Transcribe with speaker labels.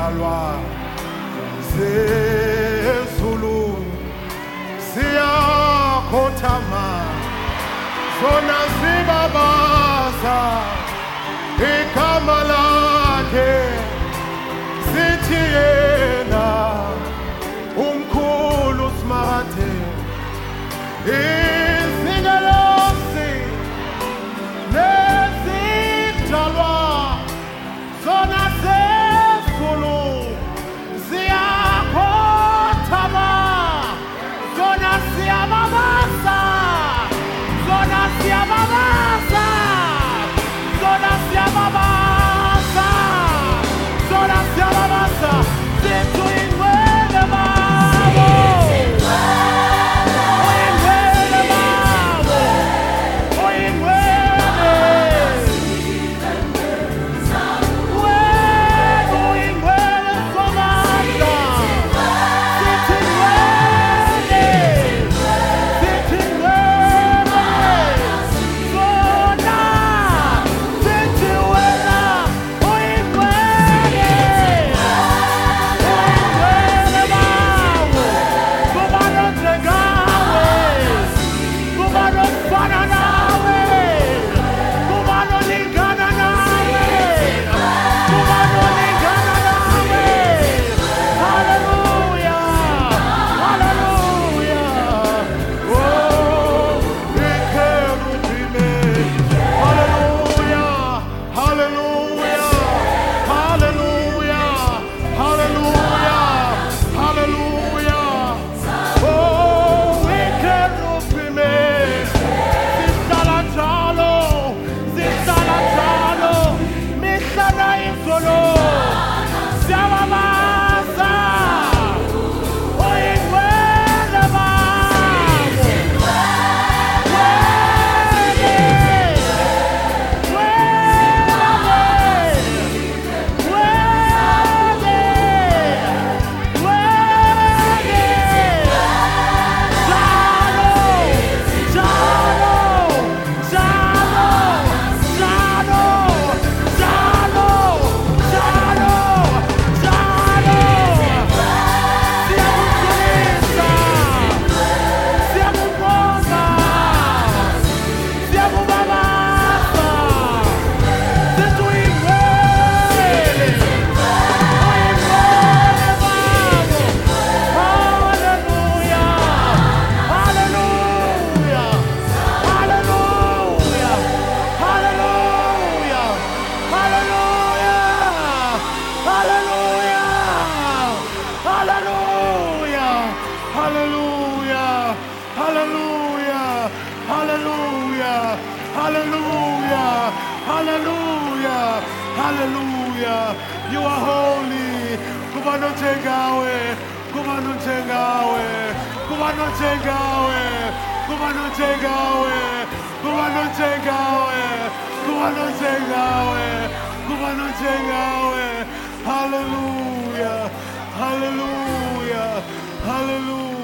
Speaker 1: zidalwa zezulu ziyakhothama zona zibabaza igama lakhe zithi yena umkhulu smarate izingelosi nezidalwa zona zezulu ziyakhothama zona ziyababaza zona ziyababaza zona ziyababaza zona ziyababaza zethu ingwele babo ingwele babo ingwele wenu ingwele somandla zithi ingwele zithi ingwele zona zithi wena uyingwele uyingwele bawo kuba nonjengawe kuba nofana nawe kuba nolingana nawe kuba nolingana nawe haleluya haleluya oh ikerubime haleluya haleluya haleluya haleluya haleluya oh ikerubime zihlala njalo mihla nayizolo ziyababaza uyingwele babo Hallelujah. You are holy. Kumano Chegawe. Kumano Chegawe. Kumano Chegawe. Kumano Chegawe. Kumano Chegawe. Kumano Chegawe. Kumano Chegawe. Hallelujah. Hallelujah. Hallelujah.